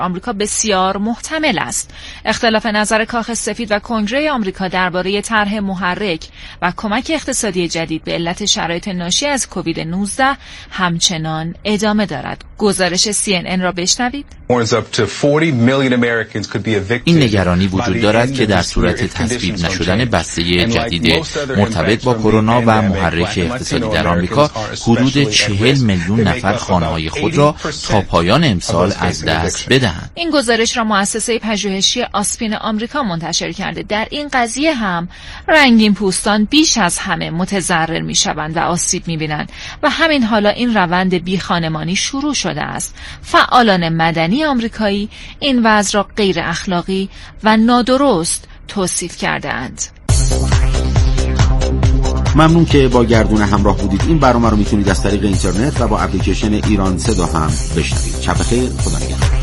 آمریکا بسیار محتمل است. اختلاف نظر کاخ سفید و کنگره آمریکا درباره طرح محرک و کمک اقتصادی جدید به علت شرایط ناشی از کووید 19 همچنان ادامه دارد. گزارش CNN را بشنوید. این نگرانی وجود دارد که در صورت تصویب نشدن بسته جدید مرتبط با کرونا و محرک اقتصادی در آمریکا، حدود 40 میلیون نفر خانه‌های خود را تا پایان امسال از دست بدهند. این گزارش را مؤسسه پژوهشی آسپین آمریکا منتشر کرده. در این قضیه هم رنگین پوستان بیش از همه متضرر می‌شوند و آسیب می‌بینند و همین حالا این روند بیخانمانی شروع شده است. فعالان مدنی آمریکایی این وضع را غیر اخلاقی و نادرست توصیف کرده‌اند. ممنون که با گردونه همراه بودید. این برنامه رو میتونید از طریق اینترنت و با اپلیکیشن ایران صدا هم بشنوید. شب بخیر، خدا نگهدار.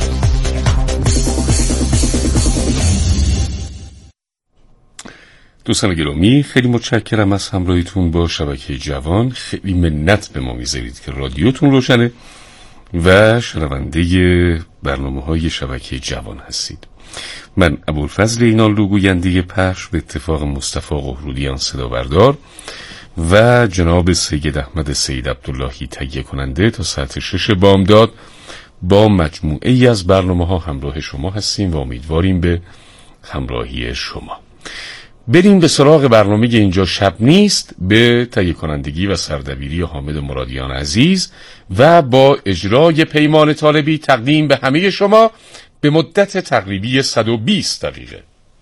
دوستان گرامی، خیلی متشکرم از همراهیتون با شبکه جوان. خیلی منت به ما میذارید که رادیوتون روشنه و شنونده برنامه‌های شبکه جوان هستید. من ابوالفضل اینالو گوینده پخش به اتفاق مصطفی قهرودیان صدا بردار و جناب سید احمد سید عبداللهی تهیه کننده تا ساعت 6 بامداد با مجموعه ای از برنامه‌ها همراه شما هستیم و امیدواریم به همراهی شما. بریم به سراغ برنامه اینجا شب نیست، به تهیه کنندگی و سردبیری حامد مرادیان عزیز و با اجرای پیمان طالبی تقدیم به همه شما به مدت تقریبی 120 دقیقه.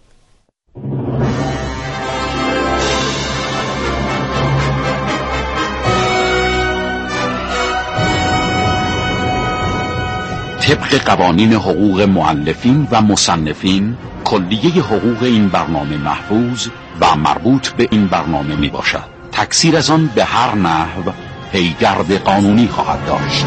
طبق قوانین حقوق مؤلفین و مصنفین، کلیه حقوق این برنامه محفوظ و مربوط به این برنامه می باشد. تکثیر از آن به هر نحو پیگرد قانونی خواهد داشت.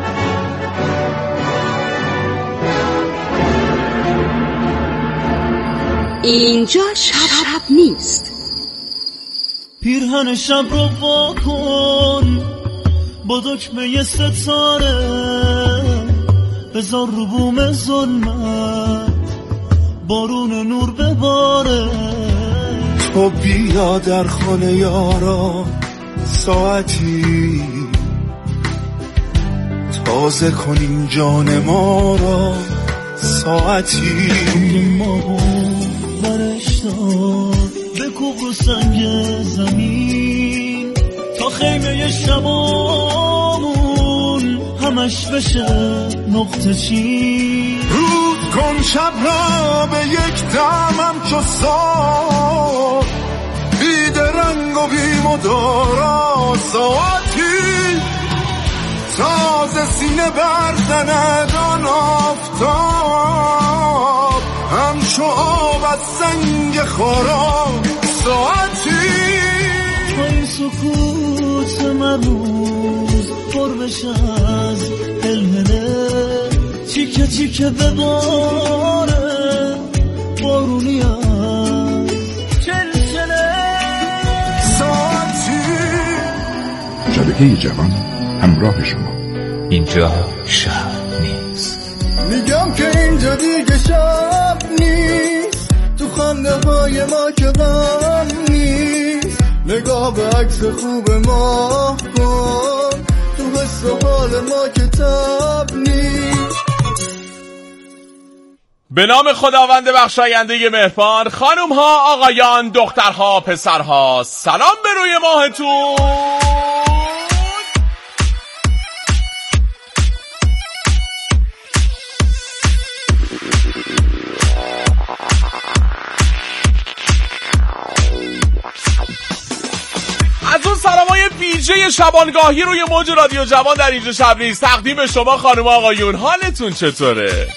اینجا شب نیست. پیرهن شب رو واکن با دکمه ستاره، بذار رو بوم ظلمت بارون نور بباره. تو بیا در خانه یارا ساعتی، تازه کنیم جان ما را ساعتی. ما برش دار بکوب رو سنگ زمین تا خیمه شبامون همش بشه نقطه چین. رود کن شب را به یک دمم چو سار، بید رنگ و بیم و دارا ساعتی. تازه سینه برزند آن آفتاب، همچو آب از سنگ خارا ساعتی. پای سکوت مرموز پر بشه از هلهله، تیکه تیکه بباره بارونی از چلچله ساعتی. شبکه جوان همراه شما. اینجا شب نیست. میگم که اینجا دیگه شب نیست، تو خنده های ما که غم نیست. نگاه به عکس خوب ما کن، تو حس و حال ما که تب نیست. به نام خداوند بخشاینده مهربان، خانم ها، آقایان، دخترها، پسرها، سلام به روی ماهتون. از اون سلامای ویژه شبانگاهی روی موج رادیو جوان در اینجا شب نیست تقدیم به شما خانم و آقایون. حالتون چطوره؟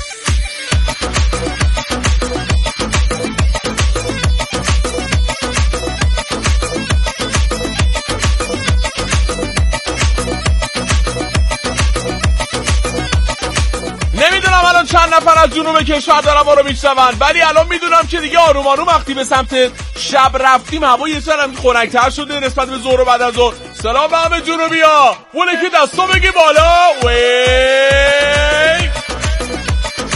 نمیدونم الان چند نفر از جنوب کشور دارن ما رو میشنون، ولی الان میدونم که دیگه آروم آروم وقتی به سمت شب رفتیم هوا یه سرم خنک‌تر شده نسبت به ظهر و بعد از ظهر. سلام به همه جنوبی‌ها، اونه که دستو بگی بالا. وی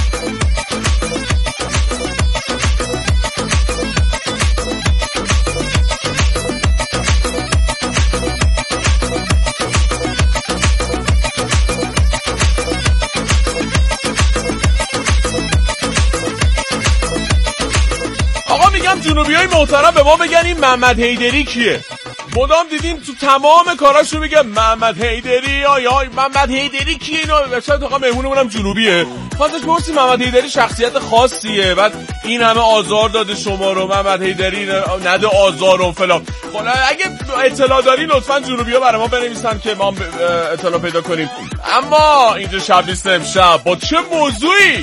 میخوام جنوبیای محترم به ما بگن این محمد حیدری کیه؟ مدام دیدیم تو تمام کاراشو میگه محمد حیدری، آی محمد حیدری کیه؟ اینو شاید آقا مهمونمونم جنوبیه. خاطرش پرسی محمد حیدری شخصیت خاصیه، بعد این همه آزار داده شما رو، محمد حیدری نده آزار و فلان. حالا اگه اطلاع داری لطفاً جنوبی‌ها برای ما بنویسن که ما اطلاع پیدا کنیم. اما اینجا شب نیست امشب با چه موضوعی؟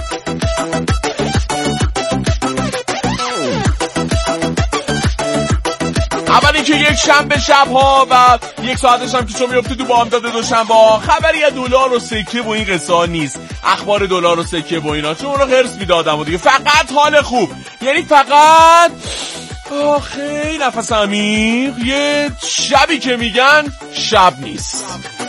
اول اینکه یک شنبه شب‌ها و یک ساعتش هم که شما میفته تو بامداد دوشنبه خبری از دلار و سکه و این قصه نیست. اخبار دلار و سکه و اینا چون رو هرس میده آدمو دیگه. فقط حال خوب، یعنی فقط خیلی نفس عمیق، یه شبی که میگن شب نیست.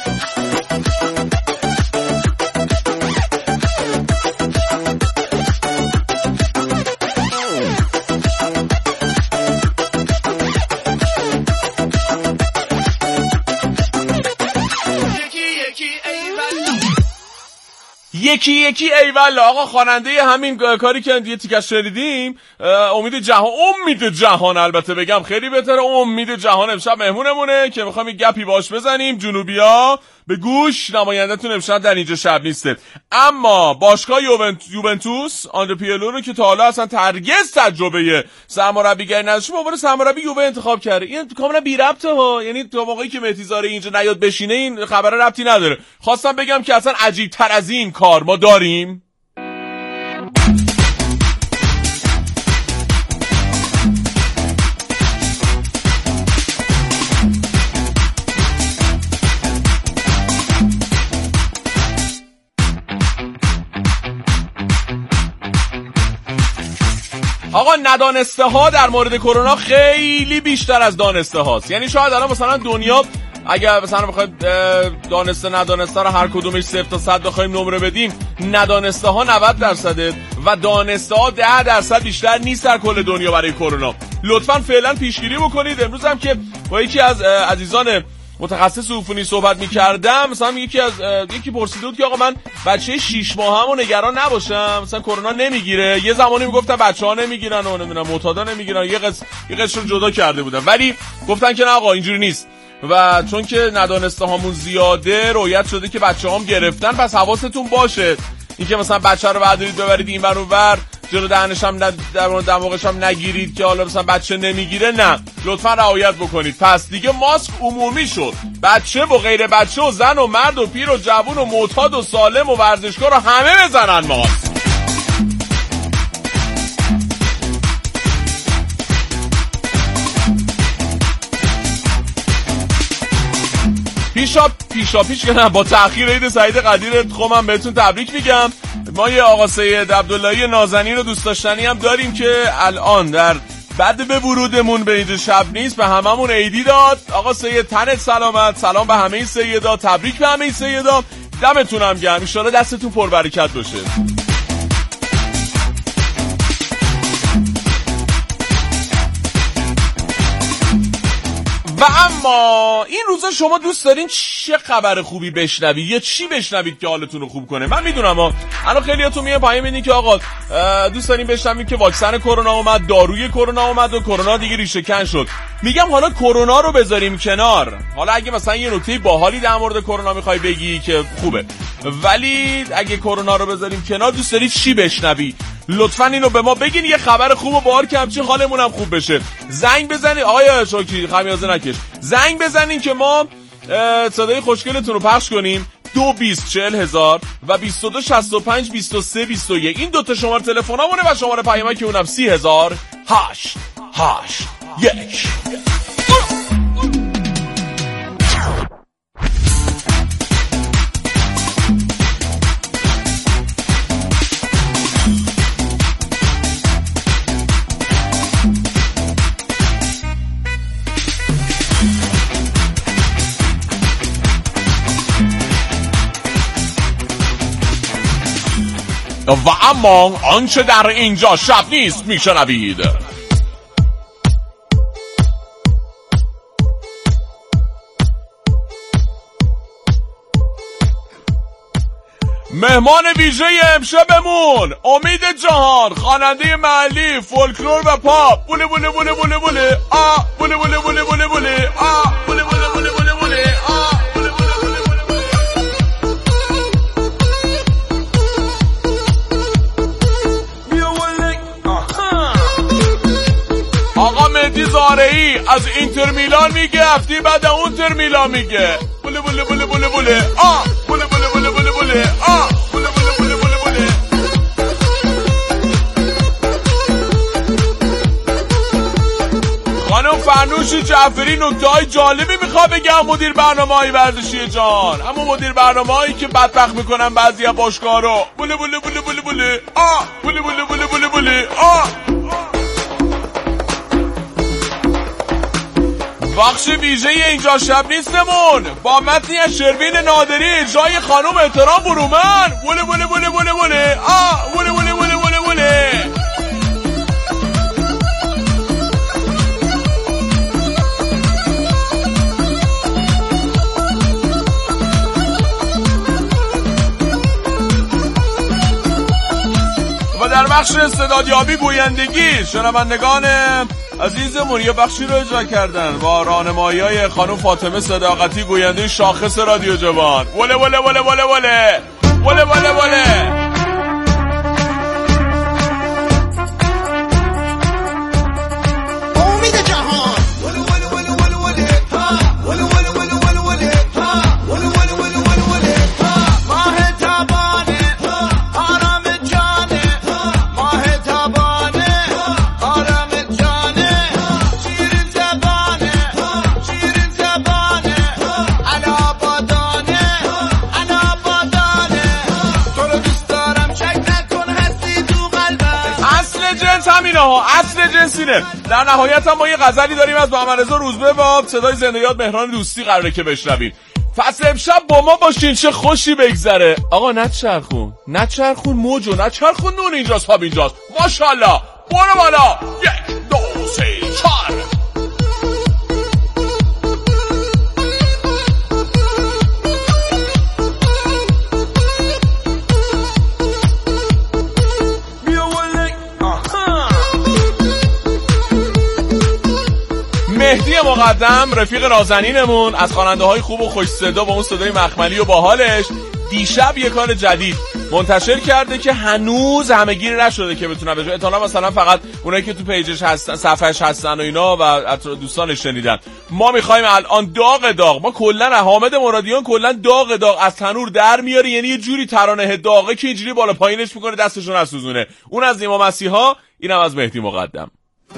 یکی یکی ای والله. آقا خواننده همین کاری که یه تیکش شنیدیم امید جهان البته بگم خیلی بهتره، امید جهان امشب مهمونمونه که میخوام یه گپی باش بزنیم. جنوبیا به گوش، نمایندتون امشب در اینجا شب نیسته. اما باشگاه یوونتوس آندره پیرلو رو که تا حالا اصلا هرگز تجربه سرمربیگری نداشته به عنوان سرمربی یووه انتخاب کرده. این کاملا بی ربطه ها، یعنی تا موقعی که مهدی زاره اینجا نیاد بشینه این خبر ربطی نداره. خواستم بگم که اصلا عجیب تر از این کار ما داریم. آقا ندانسته ها در مورد کرونا خیلی بیشتر از دانسته هاست. یعنی شاید الان مثلا دنیا اگر مثلا بخواید دانسته ندانسته رو هر کدومش 0 تا 100 بخوایم نمره بدیم، ندانسته ها 90% و دانسته ها 10% بیشتر نیست در کل دنیا برای کرونا. لطفاً فعلا پیشگیری بکنید. امروز هم که با یکی از عزیزان متخصص عفونی صحبت می‌کردم، مثلا یکی پرسیده بود که آقا من بچه 6 ماهه‌مو نگران نباشم، مثلا کرونا نمیگیره. یه زمانی میگفتن بچه‌ها نمیگیرن و نمیدونم معتادا نمیگیرن، یه قشر رو جدا کرده بودن، ولی گفتن که نه آقا اینجوری نیست. و چون که ندانسته هامون زیاده رویت شده که بچه‌هام گرفتن، پس حواستون باشه اینکه مثلا بچه رو بردارید ببرید این ور اون ور، جلو دهنش هم در مورد دماغش هم نگیرید که حالا مثلا بچه نمیگیره. نه، لطفا رعایت بکنید. پس دیگه ماسک عمومی شد، بچه و غیر بچه و زن و مرد و پیر و جوون و معتاد و سالم و ورزشکار رو همه بزنن ماسک. پیش که نه، با تأخیر عید سعید قدیر خودم بهتون تبریک میگم. ما یه آقا سید عبداللهی نازنین رو دوست داشتنی هم داریم که الان در بعد به ورودمون به اینجا شب نیست به هممون عیدی داد. آقا سید تنت سلامت، سلام به همه سیدا، تبریک به همه سیدا، دمتونم گرم، ان شاءالله دستتون پربرکت باشه. و اما این روزا شما دوست دارین چه خبر خوبی بشنوید یا چی بشنوید که حالتون رو خوب کنه؟ من میدونم الان خیلیاتون میگن پایین میدین که آقا دوست دارین بشنوید که واکسن کرونا اومد، داروی کرونا اومد و کرونا دیگه ریشه کن شد. میگم حالا کرونا رو بذاریم کنار. حالا اگه مثلا یه نکته باحالی در مورد کرونا میخوای بگی که خوبه، ولی اگه کرونا رو بذاریم کنار دوست دارید چی بشنوی؟ لطفاً اینو به ما بگین، یه خبر خوبو بار که همچین حالمون هم خوب بشه. زنگ بزنید آقای شوکی، خمیازه نکش، زنگ بزنین که ما صدای خوشگلتون رو پخش کنیم. 224000 و 22652321 این دوتا شماره تلفنامونه و شماره پیامک اونم 30881. و اما آنچه در اینجا شب نیست میشنوید. مهمان ویژه امشبمون امید جهان، خواننده محلی فولکلور و پاپ. بوله بوله بوله بوله بوله آ بوله بوله بوله بوله بوله آ بوله بوله بوله بوله بوله آ بوله بوله بوله بوله بوله. آقا مهدی زارعی از اینتر میلان میگه، هفته بعد اونتر میلان میگه. بوله بوله بوله بوله بوله آ بوله بوله بوله بوله بوله آ بوله بوله بوله بوله بوله. خانم فرنوش جعفری نکته‌های جالبی میخواد بگم. مدیر برنامه‌های ورزشی جان، اما مدیر برنامه‌هایی که بدبخت میکنن بعضی از باشگاه‌ها رو. بوله بوله بوله بوله بوله آ بوله بوله بوله بوله بوله آ. بخش ویژه اینجا شب نیستمون با متنی از شروین نادری اجرای خانم احترام برومن. بوله بوله بوله بوله بوله آ بوله بوله بوله بوله بوله. و در بخش استعدادیابی گویندگی شنوندگان عزیزمون یه بخشی رو اجرا کردن با راهنمایی‌های خانم فاطمه صداقتی، گوینده شاخص رادیو جوان. وله وله وله وله وله وله وله وله. امید جهان وله وله وله وله وله ها وله وله وله وله وله ها وله وله وله وله وله ها. ماه تابانه آرام جانه ماه تابانه آرام جانه شیرین زبانه شیرین زبانه علا بادانه علا بادانه. تو رو دوست دارم شک نکن هستی تو قلبم. اصل جنس همینه ها، اصل جنسینه. در نهایت هم ما یه غزلی داریم از محمد رضا روزبه با صدای زنده یاد مهران دوستی قراره که بشنویم. پس امشب با ما باشین چه خوشی بگذره. آقا نچرخون نچرخون موجو نچرخون نون اینجاست پاب اینجاست. ماشاءالله برو بالا. 1 2 3 4. مهدی مقدم رفیق نازنینمون از خواننده‌های خوب و خوش صدا با اون صدای مخملی و باحالش دیشب یه کار جدید منتشر کرده که هنوز همه‌گیر نشده که بتونه بشه. احتمالاً مثلا فقط اونایی که تو پیجش هستن، صفحه‌اش هستن و اینا و دوستانش شنیدن. ما می‌خوایم الان داغ ما کلاً حامد مرادیان کلاً داغ از تنور در میاره، یعنی یه جوری ترانه داغه که اینجوری بالا پایینش می‌کنه دستشون نسوزونه. اون از نیما مسیحا، اینم از مهدی مقدم.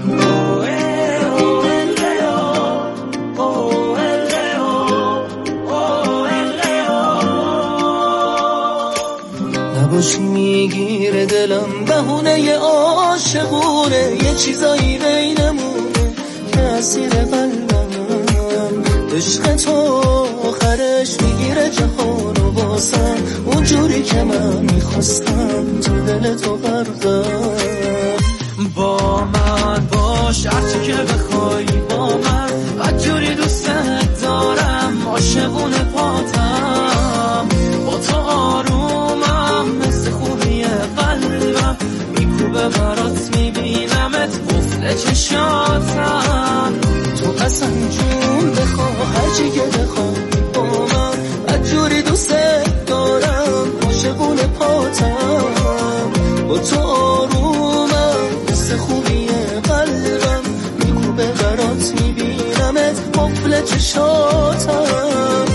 نباشی میگیره دلم بهونه عاشقونه، یه چیزایی بینمونه که اسیر قلبم. عشق تو آخرش میگیره جهانو واسم، اونجوری که من میخواستم تو دل تو غرقم. با من باش هرچی که بخوای با من، بدجوری دوستت دارم عاشقونه پاتم. با تو آرومم مثل خوبی قلبم، میکوبه برات میبینمت قفل چشاتم. تو قسم جون بخوا هرچی که بخوای با من، بدجوری دوستت دارم عاشقونه پاتم. با تو آرومم مثل خوبی قلبم، میکوبه برات میبینمت قفل چشاتم.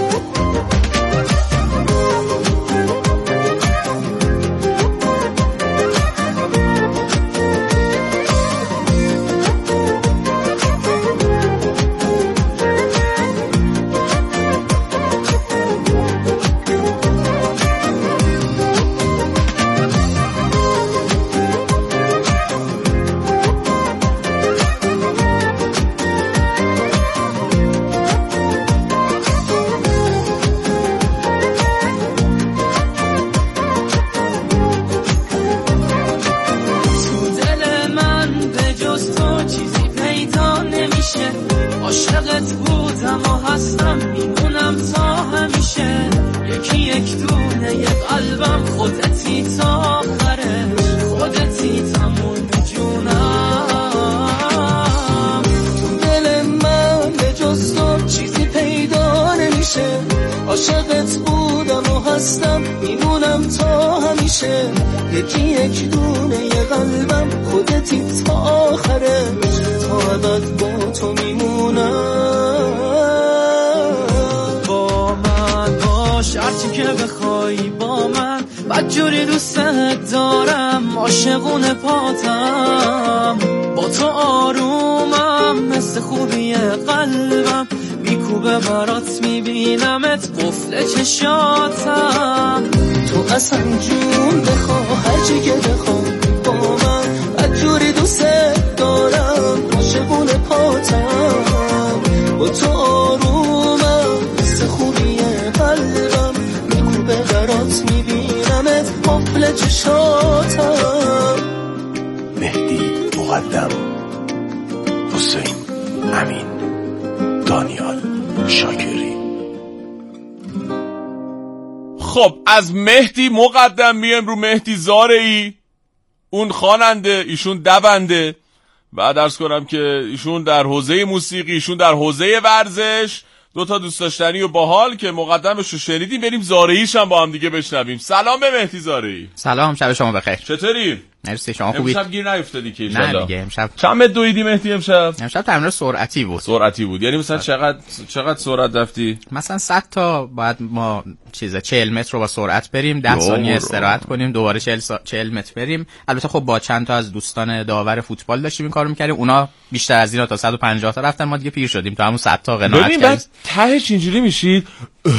عاشقت بودم و هستم میمونم تا همیشه، یکی یک دونه یک قلبم تا آخرش خودتی تموم جونم. تو دل من به جز تو چیزی پیدا نمیشه، عاشقت بودم و هستم میمونم تا همیشه، یکی یک دونه ی قلبم خودتی تا آخرش، تا ابد با تو میمونم. با من باش هرچی که بخوای با من، بدجوری دوستت دارم عاشقونه پاتم، با تو آرومم مثل خوبی قلبم، میکوبه برات میبینمت قفل چشاتم. تو اصلا جون بخوا هرچی که بخوای با من، بدجوری دوستت دارم عاشقونه پاتم، با تو آرومم مثل خوبی قلبم، میکوبه برات میبینمت قفل چشاتم. مهدی مقدم، حسین امین، دانیال شاکری. خب از مهدی مقدم میایم رو مهدی زارعی. اون خواننده، ایشون دونده. بعد عرض کنم که ایشون در حوزه موسیقی، ایشون در حوزه ورزش، دوتا دوست داشتنی و باحال که مقدمش رو شنیدیم. بریم زارعیش هم با هم دیگه بشنویم. سلام به مهدی زارعی. سلام، شب شما بخیر. چطوری؟ مرسی، شما خوبی؟ امشب گیر نیفتادی که ان شاء الله؟ نه دیگه امشب چند متر دویدی مهدی امشب؟ امشب تمرین سرعتی بود. سرعتی بود. یعنی مثلا چقدر سرعت رفتی؟ مثلا 100 تا بعد ما 40 متر رو با سرعت بریم، 10 ثانیه استراحت کنیم، دوباره 40 متر بریم. البته خب با چند تا از دوستان داور فوتبال داشتیم این کارو می‌کردیم، اونا بیشتر از اینا تا 150 تا رفتن، ما دیگه پیر شدیم تا همون 100 تا قناعت کردیم. ببین تهش اینجوری میشید؟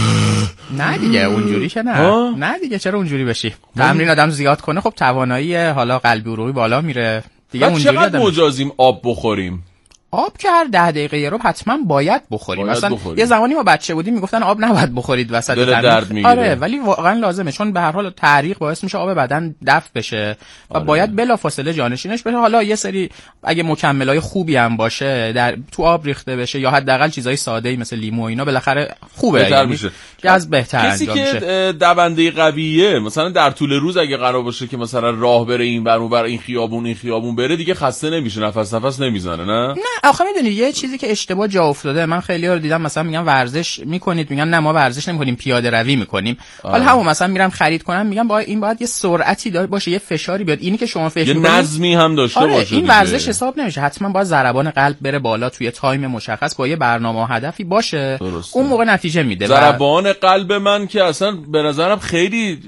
نه دیگه اونجوری که نه دیگه چرا اونجوری بشی؟ تمرین آدم زیاد کنه خب توانایی حالا قلبی و روحی بالا میره دیگه. اونجوری چقدر مجازیم آب بخوریم؟ آب که هر 10 دقیقه یه رو حتما باید بخوریم. مثلا یه زمانی ما بچه بودیم میگفتن آب نباید بخورید وسط تمرین. آره ولی واقعا لازمه، چون به هر حال تعریق باعث میشه آب بدن دفع بشه و باید بلافاصله جانشینش بشه. حالا یه سری اگه مکملای خوبی هم باشه در تو آب ریخته بشه یا حداقل چیزای ساده‌ای مثل لیمو و اینا بالاخره خوبه، بهتر میشه. از بهتر انجام میشه. کسی که دونده قویه مثلا در طول روز اگه قرار باشه که مثلا راه بره این بر اون بر این خیابون بره دیگه خسته نمیشه، نفس نمیزنه. نه آخه میدونی یه چیزی که اشتباه جا افتاده، من خیلی‌ها رو دیدم مثلا میگن ورزش میکنید، میگن نه ما ورزش نمیکنیم پیاده روی میکنیم. حالا همون مثلا میرم خرید کنم میگم این باید یه سرعتی داشته باشه، یه فشاری بیاد، اینی که شما فکر میکنید یه نظمی هم داشته باشه. این ورزش حساب نمیشه، حتما باید ضربان قلب بره بالا توی تایم مشخص با یه برنامه و هدفی باشه. اون موقع نتیجه میده. ضربان قلب من که اصلا به نظرم خیلی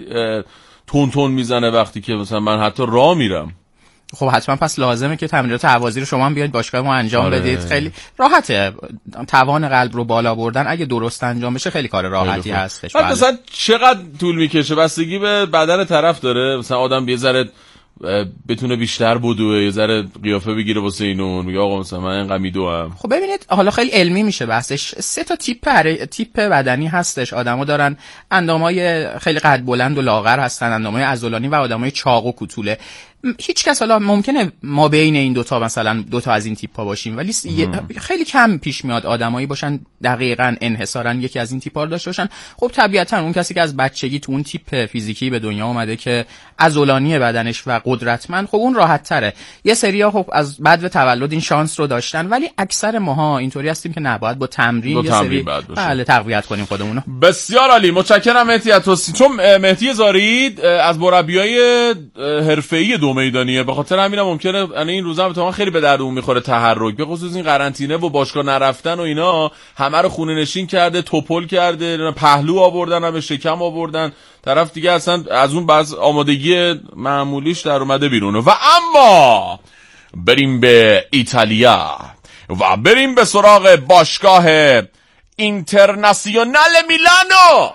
تون میزنه وقتی که مثلا من حتی راه میرم. خب حتما پس لازمه که تمرینات هوازی رو شما هم بیاید باشگاه ما انجام بدید. خیلی راحته توان قلب رو بالا بردن، اگه درست انجام بشه خیلی کار راحتی هستش. مثلا چقدر طول میکشه بستگی به بدن طرف داره. مثلا آدم یه ذره بتونه بیشتر بدوه، یه ذره قیافه بگیره واسه اینو، میگه آقا مثلا من اینقدر میدوام. خب ببینید حالا خیلی علمی میشه بحثش. 3 تا تیپ بدنی هستش. آدما دارن اندامای خیلی قد بلند و لاغر هستن، اندامای عضلانی و آدمای چاق و کوتوله. هیچ کس حالا ممکنه ما بین این دوتا مثلا دوتا از این تیپ‌ها باشیم، ولی خیلی کم پیش میاد آدمایی باشن دقیقاً انحصاراً یکی از این تیپ‌ها رو داشته باشن. خب طبیعتاً اون کسی که از بچگی تو اون تیپ فیزیکی به دنیا اومده که عضلانی بدنش و قدرتمند، خب اون راحت تره. یه سری‌ها خب از بعد به تولد این شانس رو داشتن، ولی اکثر ماها اینطوری هستیم که نه، باید با تمرین یه سری تقویت کنیم خودمونو. بسیار عالی، متشکرم مهدی عطوسی. چون مهدی زارعی از مربیای حرفه‌ای میدانیه، به خاطر همینم ممکنه این روزا هم خیلی به درد اون میخوره تحرک، به خصوص این قرنطینه و باشگاه نرفتن و اینا همه رو خونه نشین کرده، توپل کرده، پهلو آوردن، هم شکم آوردن، طرف دیگه اصلا از اون بعض آمادگی معمولیش در اومده بیرونه. و اما بریم به ایتالیا و بریم به سراغ باشگاه اینترناسیونال میلانو.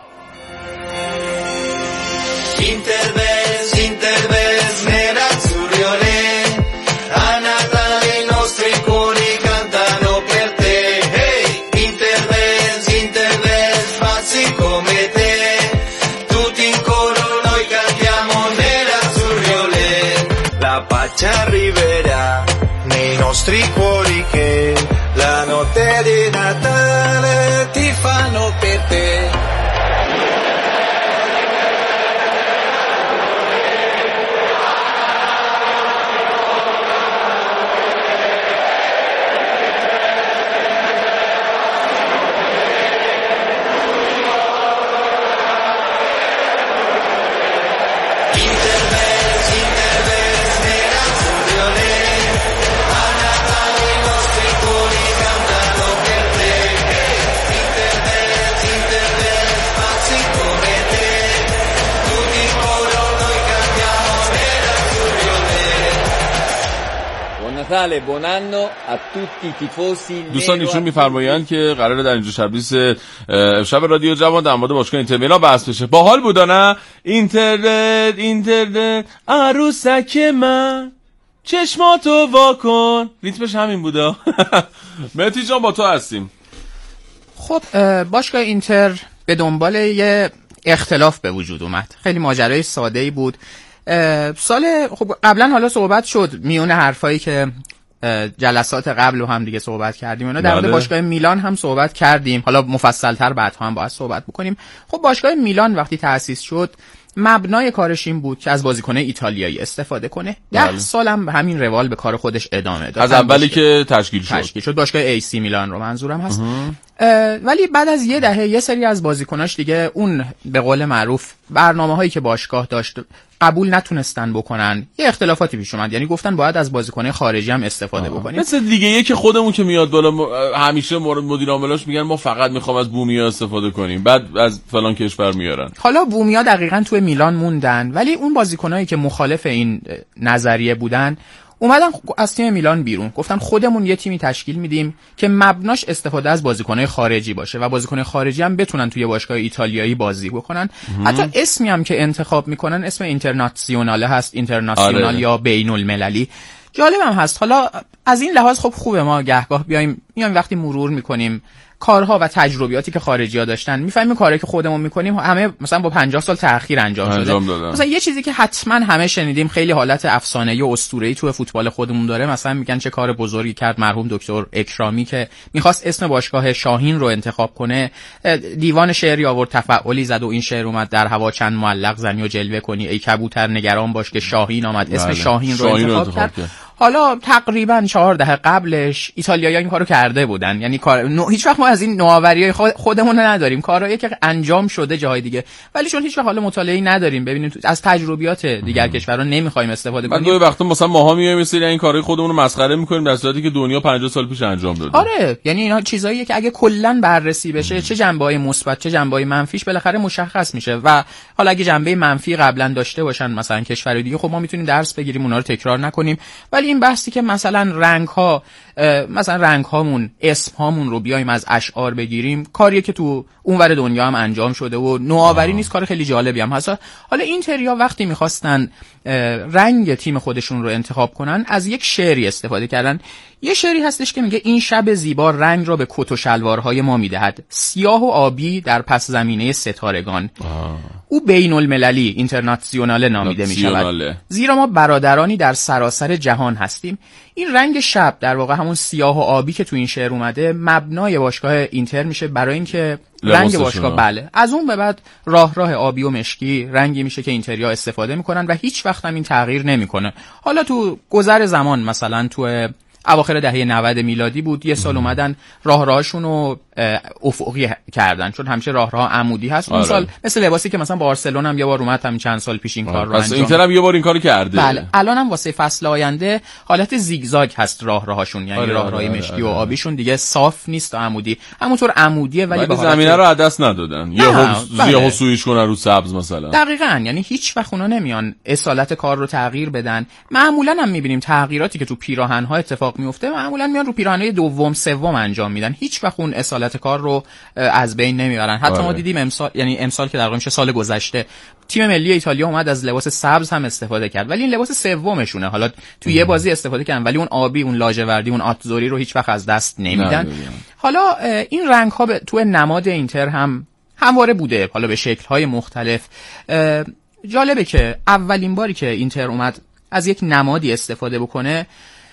Interves nerazzurriole, a Natale i nostri cuori cantano per te. Hey, Interves, pazzi come te, tutti in coro noi cantiamo nerazzurriole. La pace arriverà nei nostri cuori che la notte di Natale ti fanno per te. Natale buon anno a tutti i tifosi. دوستان ایشون میفرمایند که قراره در اینجا شب رادیو جوان در مورد باشگاه اینتر میلان بحث بشه. باحال بود نه؟ اینترنت عروسک من چشماتو واکن. ریتمش همین بودا. مهدی جان با تو هستیم. خب باشگاه اینتر به دنبال یه اختلاف به وجود اومد. خیلی ماجرای ساده‌ای بود. خب قبلا حالا صحبت شد میون حرفایی که جلسات قبل رو هم دیگه صحبت کردیم اونا در مورد باشگاه میلان هم صحبت کردیم. حالا مفصل‌تر بعدها هم باید صحبت بکنیم. خب باشگاه میلان وقتی تأسیس شد مبنای کارش این بود که از بازیکن‌های ایتالیایی استفاده کنه. 10 سال هم همین روال به کار خودش ادامه داد. از اولی که تشکیل شد باشگاه ایسی میلان رو منظورم هست. ولی بعد از یه دهه یه سری از بازیکناش دیگه اون به قول معروف برنامه‌هایی که باشگاه داشت قبول نتونستن بکنن. یه اختلافاتی پیش اومد. یعنی گفتن باید از بازیکن‌های خارجی هم استفاده بکنیم. مثل دیگه یکی خودمون که میاد بالا همیشه مدیر عاملاش میگن ما فقط میخوام از بومیا استفاده کنیم. بعد از فلان کشور میارن. حالا بومیا دقیقاً توی میلان موندن ولی اون بازیکنایی که مخالف این نظریه بودن اومدن از تیم میلان بیرون. گفتن خودمون یه تیمی تشکیل میدیم که مبناش استفاده از بازیکن‌های خارجی باشه و بازیکن‌های خارجی هم بتونن توی باشگاه ایتالیایی بازی بکنن. حتی اسمی هم که انتخاب میکنن اسم اینترناسیونال هست. اینترناسیونال یا بین‌المللی. جالبم هست. حالا از این لحاظ خب خوبه ما گهگاه بیایم وقتی مرور میکنیم کارها و تجربیاتی که خارجی‌ها داشتن میفهمیم کاری که خودمون میکنیم همه مثلا با 50 سال تأخیر انجام شده. مثلا یه چیزی که حتما همه شنیدیم خیلی حالت افسانه‌ای و اسطوره‌ای تو فوتبال خودمون داره. مثلا میگن چه کار بزرگی کرد مرحوم دکتر اکرامی که میخواست اسم باشگاه شاهین رو انتخاب کنه. دیوان شعری آورد تفعلی زد و این شعر اومد در هوا چند معلق زنی و جلوه کنی ای کبوتر نگران باش که شاهین آمد. اسم شاهین رو انتخاب کرد. حالا تقریبا 4 دهه قبلش ایتالیایی‌ها این کارو کرده بودن. یعنی هیچ وقت ما از این نوآوری‌های خودمون نداریم. کارهایی که انجام شده جاهای دیگه ولی چون هیچ وقت حالا مطالعه‌ای نداریم ببینیم از تجربیات دیگر کشورها نمی‌خوایم استفاده کنیم. بعد وقتا مثلا ماها میایم مثلا این کارهای خودمون رو مسخره می‌کنیم در صورتی که دنیا 50 سال پیش انجام داده. آره یعنی اینا چیزاییه که اگه کلاً بررسی بشه چه جنبه‌های مثبت چه جنبه‌های منفیش بالاخره مشخص میشه و حالا اگه جنبه منفی قبلا داشته باشن مثلا کشور دیگه خب ما میتونیم درس بگیریم اونا رو تکرار نکنیم. ولی این بحثی که مثلا رنگ هامون اسم هامون رو بیایم از اشعار بگیریم کاریه که تو اونور دنیا هم انجام شده و نوآوری نیست. کار خیلی جالبی هم هست. حالا اینتریا وقتی میخواستن رنگ تیم خودشون رو انتخاب کنن از یک شعری استفاده کردن. یه شعری هستش که میگه این شب زیبا رنگ را به کت و شلوارهای ما میدهد سیاه و آبی در پس زمینه ستارگان. او بین‌المللی اینترناسیونال نامیده میشود زیرا ما برادرانی در سراسر جهان هستیم. این رنگ شب در واقع همون سیاه و آبی که تو این شعر اومده مبنای باشگاه اینتر میشه برای اینکه رنگ باشگاه بله از اون به بعد راه آبی و مشکی رنگی میشه که اینتریا استفاده میکنن و هیچ وقت هم این تغییر نمیکنه. حالا تو گذر زمان مثلا تو اواخر دهه 90 میلادی بود یه سال اومدن راهشون رو افقی کردن چون همیشه راه عمودی هست. اون سال مثل لباسی که مثلا بارسلون هم یه بار اومد همین چند سال پیش این کار رو انجام داد. اینتر هم یه بار این کارو کرده. بله الان هم واسه فصل آینده حالت زیگزاگ هست راهشون یعنی راههای مشکی و آبیشون دیگه صاف نیست عمودی همونطور عمودیه ولی به زمینه رو از دست ندادن یا سویش کنن رو سبز مثلا. دقیقاً یعنی هیچ وقت اونا نمیان اصالت کار رو تغییر بدن. معمولا هم میبینیم تغییراتی که تو پیراهن‌ها اتفاق میفته معمولا میان رو پیراهن‌های دوم سوم انجام میدن. هیچ وقت اون اصالت کار رو از بین نمیبرن. حتی ما دیدیم امسال که در واقع میشه سال گذشته تیم ملی ایتالیا اومد از لباس سبز هم استفاده کرد ولی این لباس سومشونه. حالا تو یه بازی استفاده کردن ولی اون آبی اون لاجوردی اون آتزوری رو هیچ وقت از دست نمیدن. حالا این رنگ‌ها تو نماد اینتر هم همواره بوده حالا به شکل‌های مختلف. جالبه که اولین باری که اینتر اومد از یک نمادی استفاده بکنه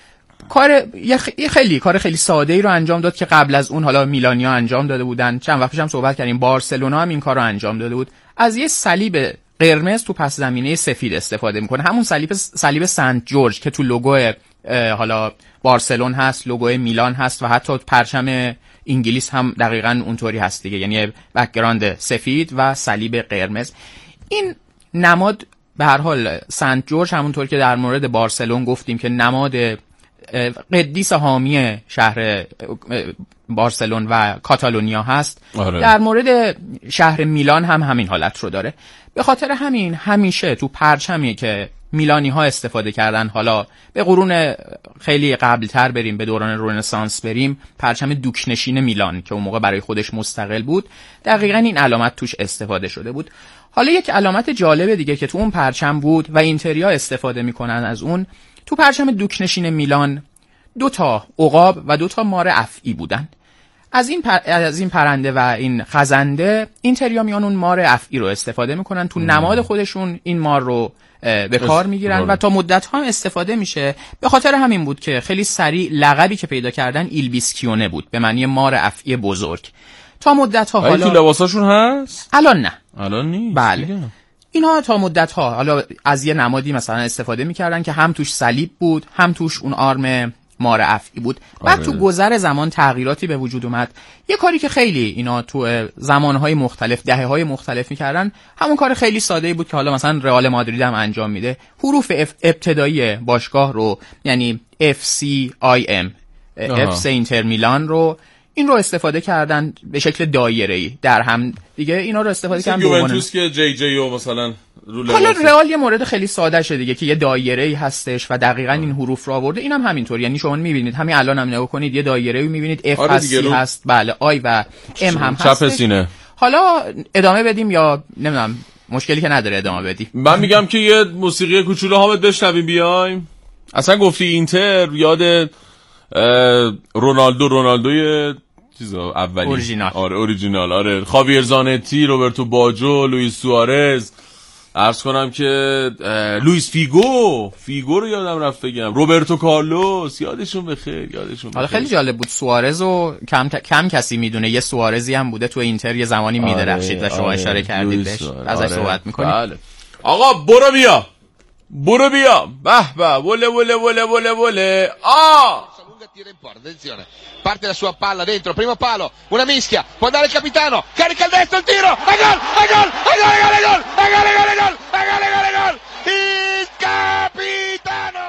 کار خیلی ساده‌ای رو انجام داد که قبل از اون حالا میلانیا انجام داده بودن. چند وقت پیش هم صحبت کردیم بارسلونا هم این کار رو انجام داده بود. از یه صلیب قرمز تو پس زمینه سفید استفاده میکنه. همون صلیب سنت جورج که تو لوگو حالا بارسلون هست، لوگو میلان هست و حتی پرچم انگلیس هم دقیقاً اونطوری هست دیگه. یعنی بک‌گراند سفید و صلیب قرمز. این نماد به هر حال سنت جورج همونطور که در مورد بارسلون گفتیم که نماد قدیس حامی شهر بارسلون و کاتالونیا هست. در مورد شهر میلان هم همین حالت رو داره. به خاطر همین همیشه تو پرچمی که میلانی ها استفاده کردن. حالا به قرون خیلی قبلتر بریم، به دوران رنسانس بریم، پرچم دوکنشین میلان که اون موقع برای خودش مستقل بود، دقیقاً این علامت توش استفاده شده بود. حالا یک علامت جالب دیگه که تو اون پرچم بود و اینتریا استفاده میکنن از اون، تو پرچم دوکنشین میلان 2 عقاب و 2 مار افعی بودن. از این پرنده و این خزنده اینتریا میان اون مار افعی رو استفاده میکنن، تو نماد خودشون این مار رو به کار میگیرن و تا مدت ها استفاده میشه. به خاطر همین بود که خیلی سریع لقبی که پیدا کردن ایلبیسکیونه بود، به معنی مار افعی بزرگ. تا مدت ها حالا تو لباساشون هست؟ الان نه، الان نیست. بله اینها تا مدت ها حالا از یه نمادی مثلا استفاده میکردن که هم توش صلیب بود، هم توش اون آرم مار افعی بود. بعد تو گذر زمان تغییراتی به وجود اومد. یه کاری که خیلی اینا تو زمانهای مختلف، دهه‌های مختلف میکردن، همون کار خیلی ساده‌ای بود که حالا مثلا رئال مادرید هم انجام میده. حروف ابتدایی باشگاه رو، یعنی FCIM FC اینتر میلان رو، این رو استفاده کردن به شکل دایره‌ای در هم دیگه. اینا رو استفاده کردن. یوونتوس که جی و مثلا حالا رئال یه مورد خیلی ساده شه دیگه که یه دایره‌ای هستش و دقیقاً این حروف رو آورده. اینم همینطور، یعنی شما می‌بینید همین الان هم نگاه کنید یه دایره‌ای می‌بینید، F هست، C هست، بله، I و M هم هست. چپ سینه. حالا ادامه بدیم یا نمیدونم، مشکلی که نداره ادامه بدیم. من میگم که یه موسیقی کوچولو حامد بشنویم بیایم. اصلا گفتی اینتر، یاد رونالدوی چیزا اولی اوریجینال. آره اوریجینال، آره، خاویر زانتی، روبرتو باجو، لوئیس سوارز، عرض کنم که لوئیس فیگو رو یادم رفت بگم، روبرتو کارلوس، یادشون بخیر. حالا خیلی جالب بود، سوارز رو کم کسی میدونه. یه سوارزی هم بوده تو اینتر یه زمانی میدرخشید و شما اشاره کردید بهش، ازش صحبت میکنیم. بله. آقا برو بیا به به، وله Attenzione, parte la sua palla dentro, primo palo, una mischia, può andare il capitano, carica il destro, il tiro, e gol, il capitano!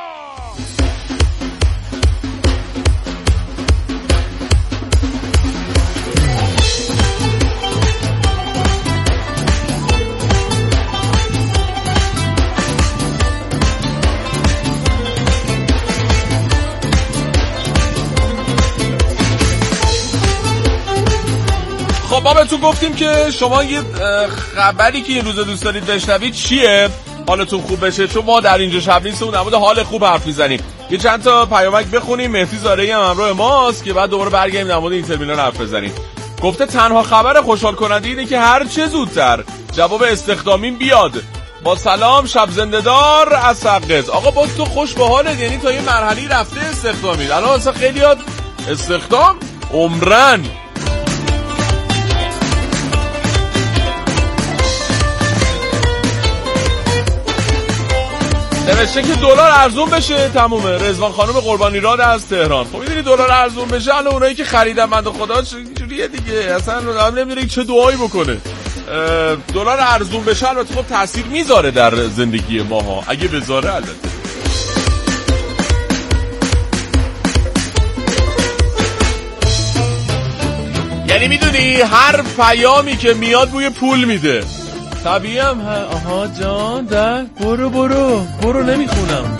خب ما بهتون گفتیم که شما یه خبری که این روزا دوست دارید بشنوید چیه، حالتون خوب بشه، چون ما در اینجا شب نیست و در مورد حال خوب حرف میزنیم. یه چند تا پیامک بخونیم. مهدی زارعی هم همراه ماست که بعد دوباره برگردیم در مورد اینتر میلان حرف بزنیم. گفته تنها خبر خوشحال کننده اینه که هر چه زودتر جواب استخدامین بیاد. با سلام، شب زنده‌دار از سقز. آقا باز تو خوش به حالت، یعنی تا یه مرحله رفته استخدامین. الان اصلا خیلیات استخدام عمرن. نوشته که دلار ارزون بشه، تمومه. رضوان خانم قربانی راد از تهران. خب می‌دونی دلار ارزون بشه، الان اونایی که خریدن بنده خدا اینجوریه دیگه، اصلا آدم نمی‌دونه چه دعایی بکنه. دلار ارزون بشه البته خب تاثیر میذاره در زندگی ماها، اگه بذاره البته. یعنی میدونی هر پیامی که میاد بوی پول میده. طبیعی هم آها جان ده برو نمیخونم.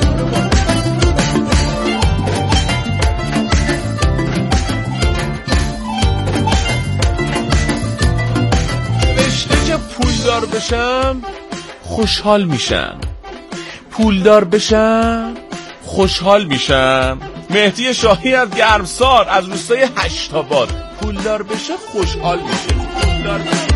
نوشته که پولدار بشم خوشحال میشم، پولدار بشم خوشحال میشم. مهدی شاهی از گرمسار، از روستای هشت‌آباد. پولدار بشه خوشحال میشه، پولدار بشه.